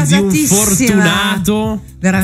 di un fortunato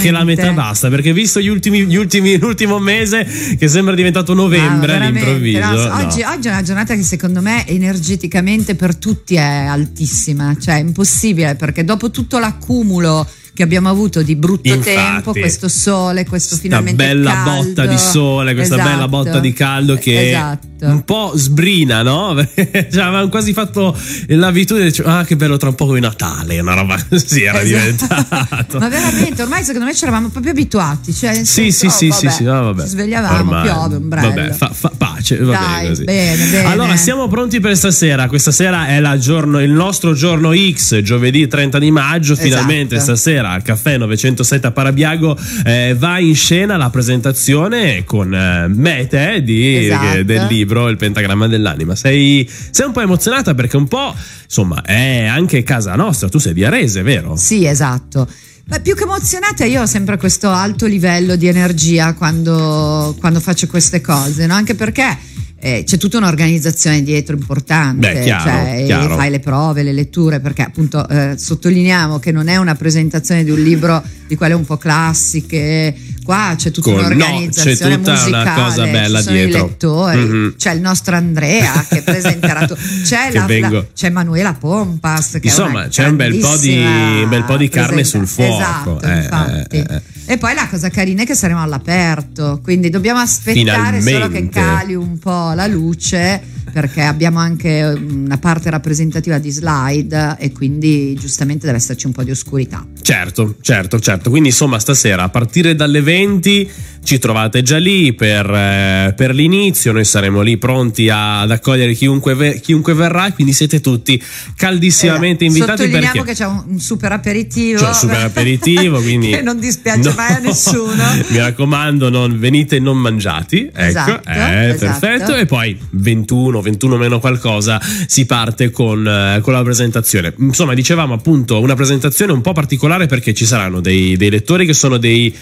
Oggi è una giornata che secondo me energeticamente per tutti è altissima, cioè è impossibile, perché dopo tutto l'accumulo che abbiamo avuto di brutto tempo, questo sole, questo finalmente bella caldo, botta di sole, questa bella botta di caldo che un po' sbrina, no? Perché avevamo quasi fatto l'abitudine di dire, che bello, tra un po' come Natale, una roba così era diventato. Ma veramente ormai secondo me ci eravamo proprio abituati, cioè sì, ci svegliavamo, ormai, piove, ombrello. Vabbè, fa pace, va bene così. Bene. Allora siamo pronti per stasera. Questa sera è il nostro giorno X, giovedì 30 di maggio. Finalmente stasera al Caffè 907 a Parabiago va in scena la presentazione con me e te del libro Il pentagramma dell'anima. Sei un po' emozionata perché un po', insomma, è anche casa nostra. Tu sei di Arese, vero? Sì, esatto. Ma più che emozionata, io ho sempre questo alto livello di energia quando faccio queste cose, no? Anche perché c'è tutta un'organizzazione dietro importante. Chiaro. Fai le prove, le letture, perché appunto sottolineiamo che non è una presentazione di un libro di quelle un po' classiche. Qua c'è tutta un'organizzazione musicale, una cosa bella ci sono dietro. I lettori, c'è il nostro Andrea che presenterà c'è Manuela Pompas che insomma c'è un bel po' di carne sul fuoco. Infatti. E poi la cosa carina è che saremo all'aperto, quindi dobbiamo aspettare solo che cali un po' la luce, perché abbiamo anche una parte rappresentativa di slide e quindi giustamente deve esserci un po' di oscurità. Certo. Quindi insomma stasera a partire dalle 20 ci trovate già lì per l'inizio. Noi saremo lì pronti ad accogliere chiunque verrà, quindi siete tutti caldissimamente invitati. Sottolineiamo che c'è un super aperitivo, quindi che non dispiace mai a nessuno. Mi raccomando, non venite non mangiati, ecco. Perfetto. E poi 21 meno qualcosa si parte con la presentazione. Insomma, dicevamo appunto una presentazione un po' particolare perché ci saranno dei lettori che sono degli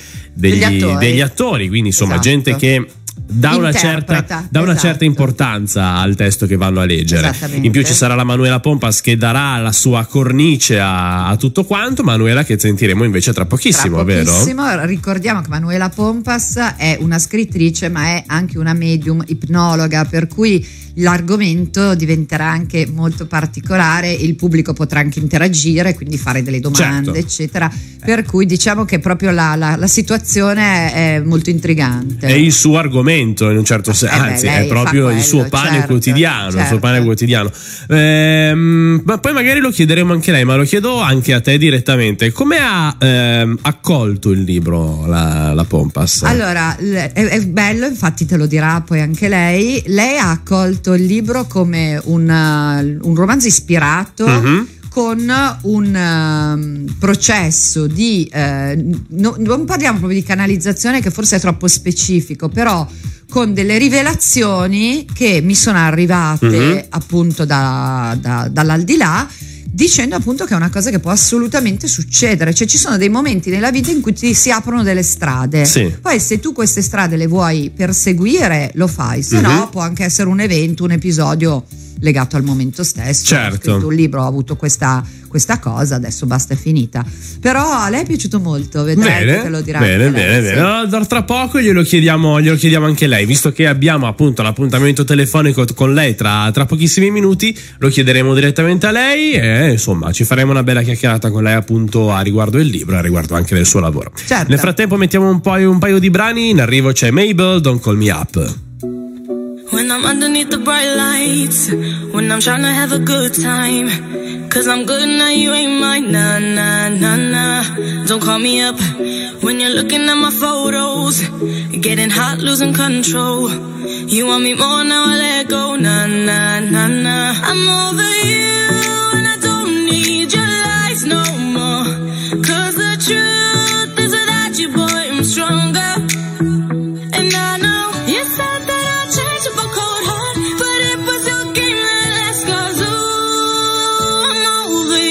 attori, quindi insomma gente che dà una certa importanza al testo che vanno a leggere. In più ci sarà la Manuela Pompas che darà la sua cornice a tutto quanto. Manuela che sentiremo invece tra pochissimo, vero? Ricordiamo che Manuela Pompas è una scrittrice ma è anche una medium ipnologa, per cui l'argomento diventerà anche molto particolare, il pubblico potrà anche interagire, quindi fare delle domande, eccetera. Per cui diciamo che proprio la situazione è molto intrigante. È il suo argomento in un certo senso, anzi è proprio il suo pane quotidiano. Il suo pane quotidiano. Ma poi magari lo chiederemo anche a lei, ma lo chiedo anche a te direttamente. Come ha accolto il libro la Pompas? Allora, è bello, infatti te lo dirà poi anche lei. Lei ha accolto il libro come un romanzo ispirato, con un processo di non parliamo proprio di canalizzazione, che forse è troppo specifico, però con delle rivelazioni che mi sono arrivate appunto dall'aldilà, dicendo appunto che è una cosa che può assolutamente succedere, cioè ci sono dei momenti nella vita in cui ti si aprono delle strade, poi se tu queste strade le vuoi perseguire lo fai, se no può anche essere un evento, un episodio legato al momento stesso. Ho scritto un libro, ho avuto questa cosa, adesso basta, è finita. Però a lei è piaciuto molto, vedrai che te lo dirà. Bene. Allora, tra poco glielo chiediamo anche lei, visto che abbiamo appunto l'appuntamento telefonico con lei tra pochissimi minuti, lo chiederemo direttamente a lei e insomma ci faremo una bella chiacchierata con lei appunto a riguardo del libro e a riguardo anche del suo lavoro. Nel frattempo mettiamo un paio di brani, in arrivo c'è Mabel, Don't Call Me Up. When I'm underneath the bright lights, when I'm trying to have a good time, 'cause I'm good now, you ain't mine, nah, nah, nah, nah. Don't call me up, when you're looking at my photos, getting hot, losing control. You want me more, now I let go, nah, nah, nah, nah. I'm over you, and I don't need your lies no more, 'cause the truth is without you, boy, I'm stronger. And I know you said that I'd change up a cold heart, but it was your game that last, 'cause ooh, I'm over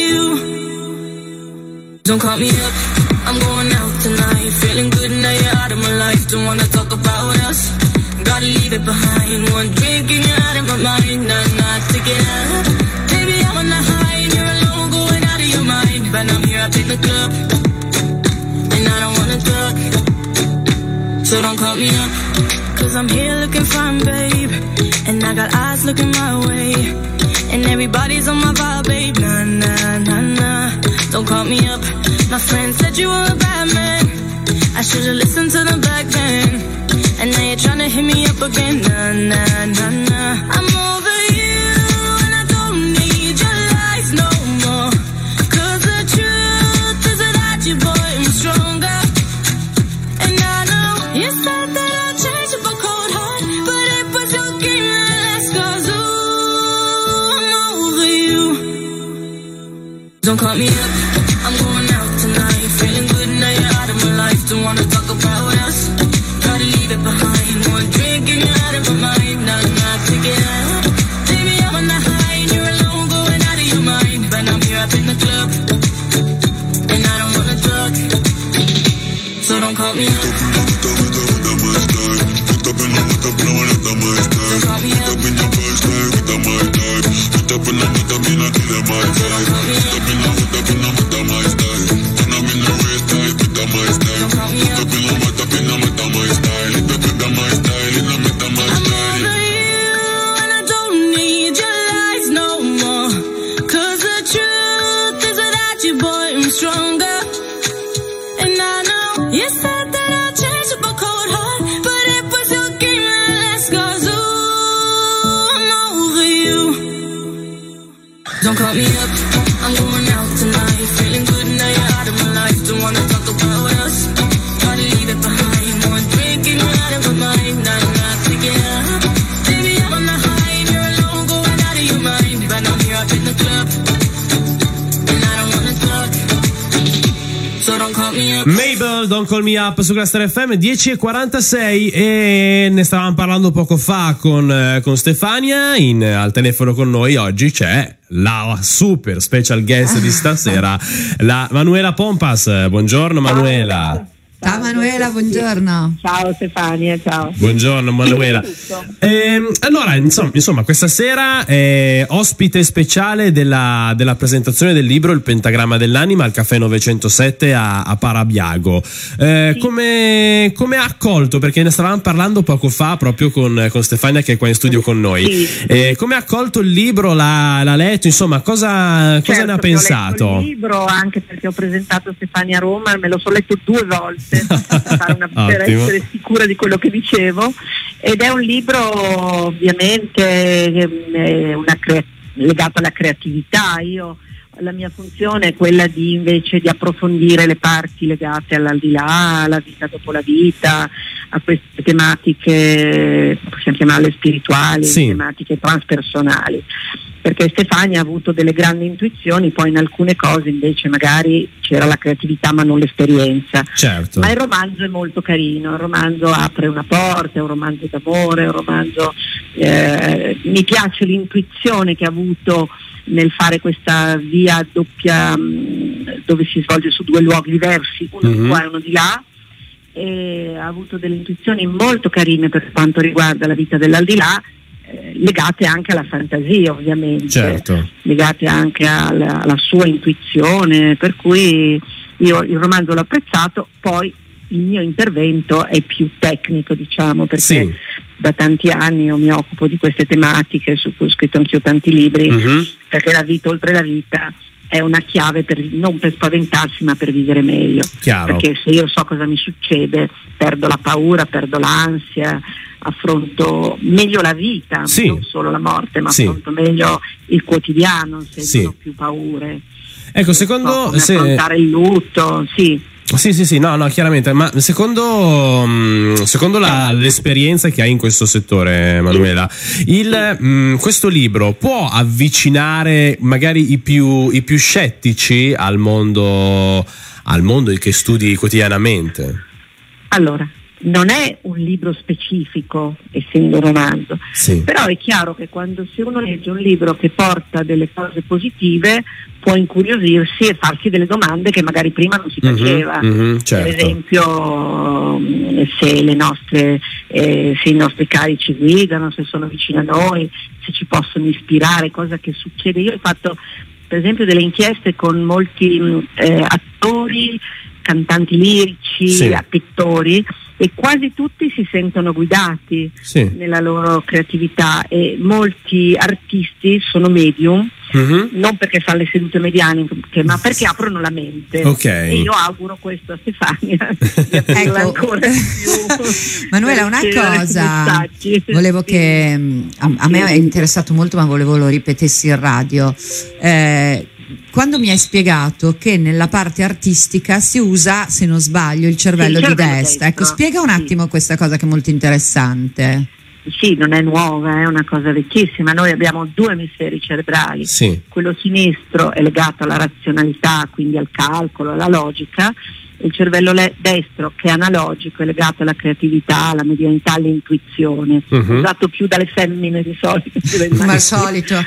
you. Don't call me up, I'm going out tonight, feeling good now you're out of my life, don't wanna talk about us, gotta leave it behind, one drink and you're out of my mind, nah, nah, take it out, baby I'm on the high and you're alone, going out of your mind, mind, but I'm here up in the club, and I don't wanna talk, so don't call me up, cause I'm here looking fine, babe, and I got eyes looking my way, and everybody's on my vibe, babe, nah, nah, nah, nah, don't call me up, my friend said you were a bad man, I should've listened to them back then, and now you're tryna hit me up again, nah, nah, nah, nah, I'm over you, and I don't need your lies no more, cause the truth is without you, boy, I'm stronger, and I know you said that I'd change up a cold heart, but it was your game that last, cause ooh, I'm over you, don't call me up, I'm going out tonight, feeling good now you're out of my life, don't wanna talk about us, gotta leave it behind, one drink and you're out of my mind, now not to get out, baby I'm on the high and you're alone going out of your mind, but I'm here up in the club, and I don't wanna talk, so don't call me up, don't call me up, call me up, I'm going out tonight, feeling good now you're out of my life, don't wanna talk about us, gotta leave it behind, one drink and you're out of my mind, now not to get up, baby I'm on the high and you're alone going out of your mind, but I'm here up in the club, and I don't wanna talk, so don't call me up. Mabel, Don't Call Me Up su Cluster FM, 10:46, e ne stavamo parlando poco fa con Stefania. Al telefono con noi oggi c'è la super special guest di stasera, la Manuela Pompas. Buongiorno Manuela. Ciao Manuela, buongiorno. Ciao Stefania, ciao. Buongiorno Manuela. Allora, insomma, questa sera è ospite speciale della presentazione del libro Il Pentagramma dell'Anima al Caffè 907 a Parabiago. Sì. Come ha accolto, perché ne stavamo parlando poco fa proprio con Stefania che è qua in studio con noi. Sì. Come ha accolto il libro, l'ha letto, insomma, cosa ne ha pensato? Ho letto il libro anche perché ho presentato Stefania a Roma, me lo sono letto 2 volte. Per essere sicura di quello che dicevo, ed è un libro ovviamente legato alla creatività. La mia funzione è quella di invece di approfondire le parti legate all'aldilà, alla vita dopo la vita, a queste tematiche, possiamo chiamarle spirituali, sì, tematiche transpersonali, perché Stefania ha avuto delle grandi intuizioni, poi in alcune cose invece magari c'era la creatività ma non l'esperienza. Certo. Ma il romanzo è molto carino, il romanzo apre una porta, è un romanzo d'amore, è un romanzo mi piace l'intuizione che ha avuto nel fare questa via doppia dove si svolge su 2 luoghi diversi, uno di qua e uno di là, e ha avuto delle intuizioni molto carine per quanto riguarda la vita dell'aldilà, legate anche alla fantasia ovviamente, certo, legate anche alla sua intuizione, per cui io il romanzo l'ho apprezzato. Poi il mio intervento è più tecnico, diciamo, perché sì, da tanti anni io mi occupo di queste tematiche, su cui ho scritto anch'io tanti libri, perché la vita oltre la vita è una chiave non per spaventarsi ma per vivere meglio. Chiaro. Perché se io so cosa mi succede, perdo la paura, perdo l'ansia, affronto meglio la vita, sì, non solo la morte, ma sì, affronto meglio il quotidiano, se sì, non ho più paure. Ecco, secondo come affrontare il lutto, sì. Sì, no, chiaramente, ma secondo l'esperienza che hai in questo settore, Manuela, questo libro può avvicinare magari i più scettici al mondo che studi quotidianamente? Allora, non è un libro specifico, essendo un romanzo, sì, però è chiaro che se uno legge un libro che porta delle cose positive può incuriosirsi e farsi delle domande che magari prima non si faceva, certo. Per esempio se i nostri cari ci guidano, se sono vicino a noi, se ci possono ispirare, cosa che succede. Io ho fatto per esempio delle inchieste con molti attori, cantanti lirici, pittori, e quasi tutti si sentono guidati nella loro creatività, e molti artisti sono medium, non perché fanno le sedute medianiche, ma perché aprono la mente. E io auguro questo a Stefania, di ancora di più. Manuela, una cosa volevo che a me è interessato molto, ma volevo lo ripetessi in radio. Quando mi hai spiegato che nella parte artistica si usa, se non sbaglio, il cervello di destra. Ecco, spiega un attimo questa cosa che è molto interessante. Sì, non è nuova, è una cosa vecchissima. Noi abbiamo 2 emisferi cerebrali. Quello sinistro è legato alla razionalità, quindi al calcolo, alla logica. Il cervello destro, che è analogico, è legato alla creatività, alla medianità, all'intuizione, usato più dalle femmine di solito. Ma al solito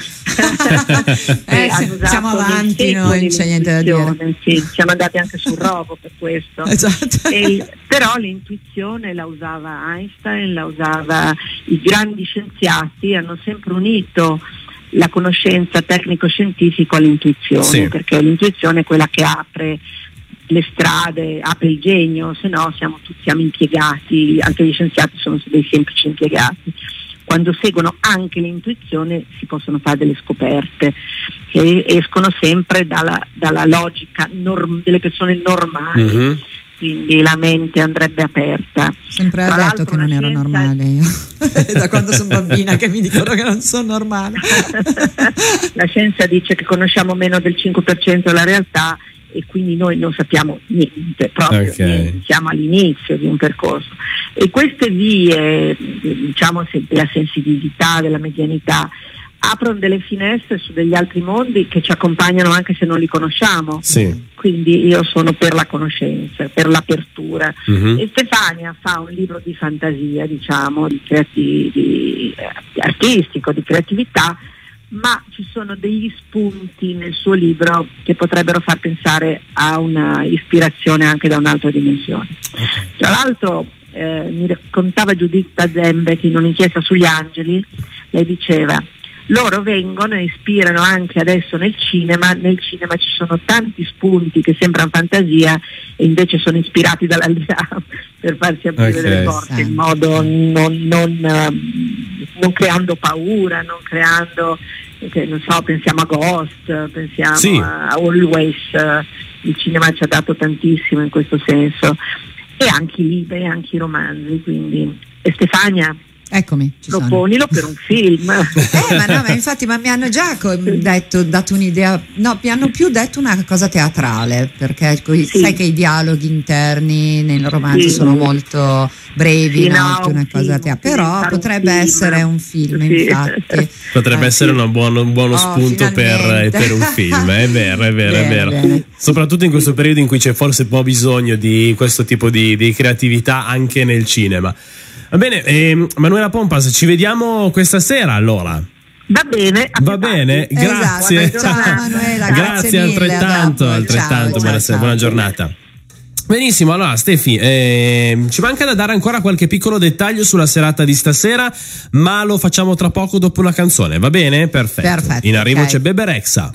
siamo avanti, non c'è niente da dire. Siamo andati anche sul robo per questo. Però l'intuizione la usava Einstein, la usava i grandi scienziati, hanno sempre unito la conoscenza tecnico-scientifico all'intuizione, perché l'intuizione è quella che apre le strade, apre il genio, se no siamo impiegati, anche gli scienziati sono dei semplici impiegati. Quando seguono anche l'intuizione si possono fare delle scoperte che escono sempre dalla logica delle persone normali. Quindi la mente andrebbe aperta. Sempre ho detto che non ero normale io. Da quando sono bambina che mi dicono che non sono normale. La scienza dice che conosciamo meno del 5% della realtà, e quindi noi non sappiamo niente, proprio niente. Siamo all'inizio di un percorso, e queste vie, diciamo, della sensibilità, della medianità, aprono delle finestre su degli altri mondi che ci accompagnano anche se non li conosciamo. Quindi io sono per la conoscenza, per l'apertura. E Stefania fa un libro di fantasia, diciamo, di artistico, di creatività, ma ci sono degli spunti nel suo libro che potrebbero far pensare a una ispirazione anche da un'altra dimensione. Tra l'altro mi raccontava Giuditta Zembeck in un'inchiesta sugli angeli, lei diceva: loro vengono e ispirano anche adesso nel cinema ci sono tanti spunti che sembrano fantasia e invece sono ispirati dall'aldilà per farsi aprire delle porte in modo non creando paura, non creando, non so, pensiamo a Ghost, pensiamo a Always, il cinema ci ha dato tantissimo in questo senso, e anche i libri, anche i romanzi. Quindi Stefania, eccomi, proponilo per un film. Ma infatti mi hanno già dato un'idea, no, mi hanno più detto una cosa teatrale, perché sai che i dialoghi interni nei romanzi sono molto brevi, una cosa teatrale, però potrebbe essere un film, infatti. Potrebbe essere un buono spunto per un film, è vero. Bene. Soprattutto in questo periodo in cui c'è forse un po' bisogno di questo tipo di creatività anche nel cinema. Va bene, Manuela Pompas, ci vediamo questa sera allora. Va bene, grazie. Esatto. Ciao Manuela, grazie mille, altrettanto, buona giornata. Benissimo, allora Stefi, ci manca da dare ancora qualche piccolo dettaglio sulla serata di stasera, ma lo facciamo tra poco dopo una canzone, va bene? Perfetto. In arrivo c'è Bebe Rexha.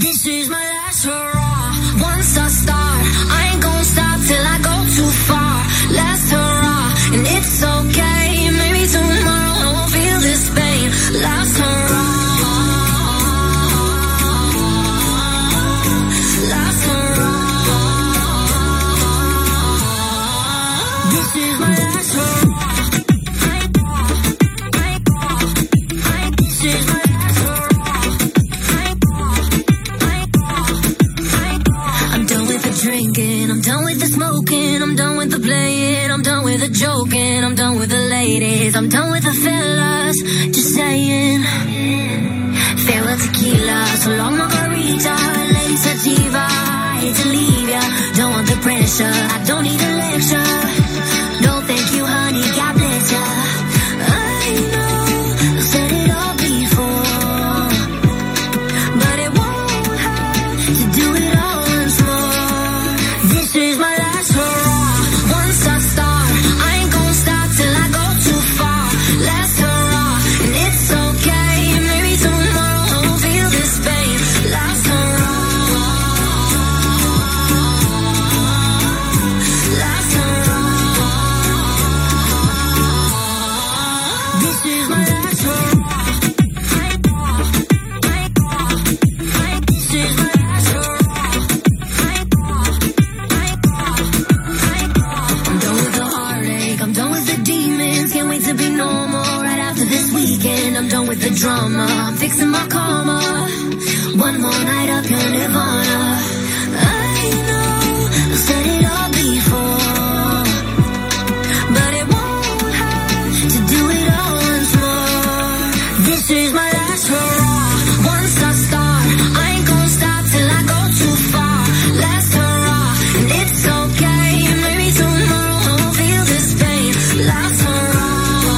Joking, I'm done with the ladies, I'm done with the fellas, just saying. Farewell tequila, so long margarita, lady sativa, I hate to leave ya, don't want the pressure, I don't need a lecture, no thank you honey, God bless ya. I know, I've said it all before, but it won't hurt to do it all once more. This is my last hurrah, once I start and it's okay, maybe tomorrow I'll feel this pain. Last hurrah. with the drama. I'm fixing my karma. One more night up your nirvana. I know I've said it all before, but it won't hurt to do it all once more. This is my last hurrah. Once I start, I ain't gonna stop till I go too far. Last hurrah, and it's okay. Maybe tomorrow I won't feel this pain. Last hurrah,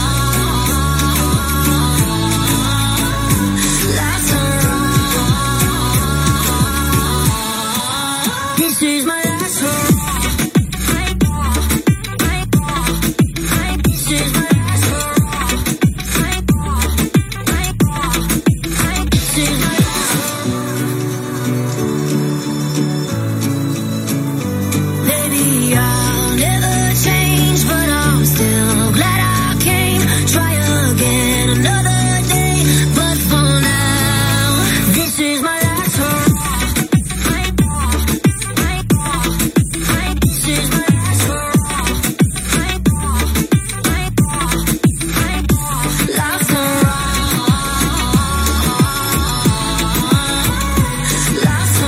last hurrah. This is my last hurrah. This is my last hurrah. This is my Maybe I'll never change, but I'm still glad I came. Try again another day, but for now, this is my last hurrah. This is my last hurrah. Last hurrah. Last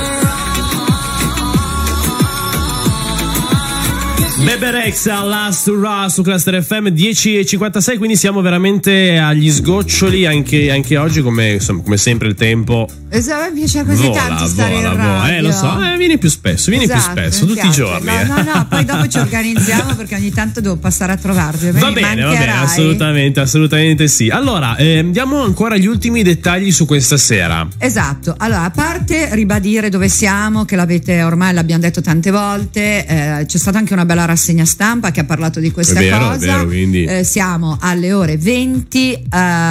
hurrah. Bebe Rexha, Last Hurrah su Cluster FM 10:56, quindi siamo veramente agli sgoccioli anche oggi, come sempre il tempo Esatto, mi piace così tanto stare in radio. Lo so, vieni più spesso, Esatto, tutti piace. i giorni. No, poi dopo ci organizziamo perché ogni tanto devo passare a trovarvi. Va bene, assolutamente sì. Allora, diamo ancora gli ultimi dettagli su questa sera. Esatto, allora, a parte ribadire dove siamo, che ormai l'abbiamo detto tante volte, c'è stata anche una bella rassegna stampa che ha parlato di questa cosa. È vero, quindi siamo alle ore 20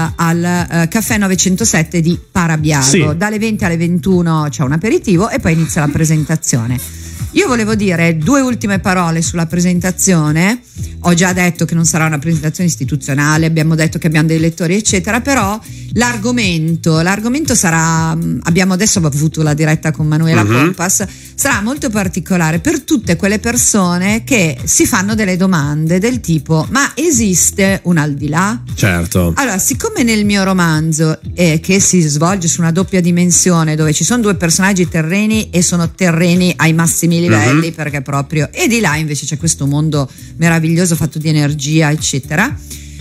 al Caffè 907 di Parabiago. Sì. Dalle 20 alle 21 c'è un aperitivo e poi inizia la presentazione. Io volevo dire 2 ultime parole sulla presentazione. Ho già detto che non sarà una presentazione istituzionale, abbiamo detto che abbiamo dei lettori eccetera, però l'argomento sarà, abbiamo adesso avuto la diretta con Manuela Pompas, sarà molto particolare per tutte quelle persone che si fanno delle domande del tipo: ma esiste un al di là? Certo. Allora, siccome nel mio romanzo che si svolge su una doppia dimensione, dove ci sono 2 personaggi terreni e sono terreni ai massimi livelli, perché proprio, e di là invece c'è questo mondo meraviglioso fatto di energia eccetera,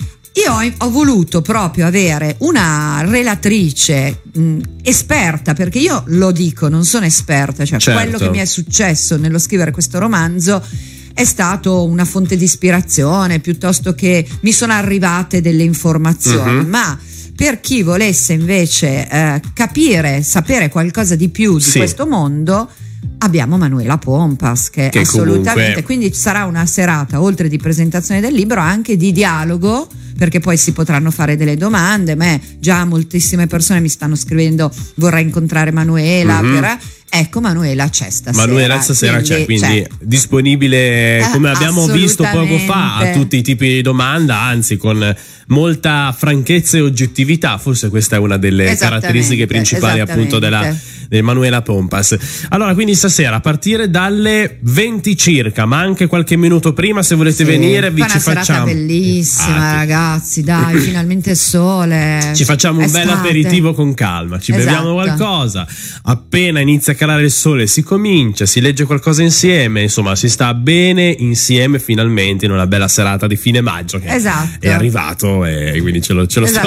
io ho voluto proprio avere una relatrice esperta, perché io lo dico, non sono esperta, cioè certo. Quello che mi è successo nello scrivere questo romanzo è stato una fonte di ispirazione, piuttosto che mi sono arrivate delle informazioni, ma per chi volesse invece sapere qualcosa di più di questo mondo, abbiamo Manuela Pompas che assolutamente comunque... Quindi sarà una serata, oltre di presentazione del libro, anche di dialogo, perché poi si potranno fare delle domande. Già moltissime persone mi stanno scrivendo: vorrei incontrare Manuela ecco, Manuela c'è stasera. Manuela stasera c'è, quindi disponibile, come abbiamo visto poco fa, a tutti i tipi di domanda, anzi con molta franchezza e oggettività. Forse questa è una delle caratteristiche principali appunto del Manuela Pompas. Allora, quindi stasera a partire dalle 20 circa, ma anche qualche minuto prima, se volete venire, ci facciamo una serata bellissima, ragazzi, dai, finalmente il sole, ci facciamo un bel aperitivo con calma, ci beviamo qualcosa, appena inizia a calare il sole si comincia, si legge qualcosa insieme, insomma si sta bene insieme finalmente in una bella serata di fine maggio che è arrivato, e quindi ce lo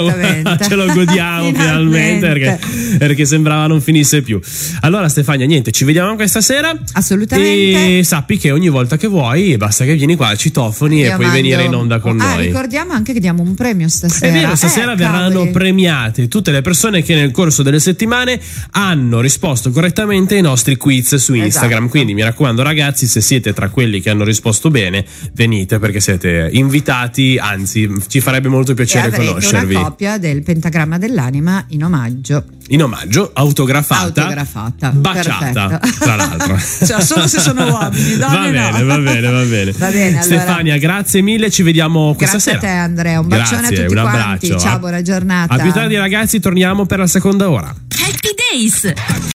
godiamo finalmente perché sembrava non finisse più. Allora Stefania, niente, ci vediamo questa sera, assolutamente, e sappi che ogni volta che vuoi basta che vieni qua al Citofoni e puoi venire in onda con noi. Ricordiamo anche che diamo un premio stasera. È vero, stasera verranno premiate tutte le persone che nel corso delle settimane hanno risposto correttamente ai nostri quiz su Instagram. Quindi mi raccomando ragazzi, se siete tra quelli che hanno risposto bene, venite, perché siete invitati, anzi ci farebbe molto piacere conoscervi. Una copia del Pentagramma dell'Anima in omaggio, autografata, baciata, tra l'altro. Cioè, solo se sono uomini, donne va bene. Allora. Stefania, grazie mille, ci vediamo questa sera. Grazie a te Andrea, un bacione a tutti quanti, ciao, buona giornata. A più tardi ragazzi, torniamo per la seconda ora. Happy Days.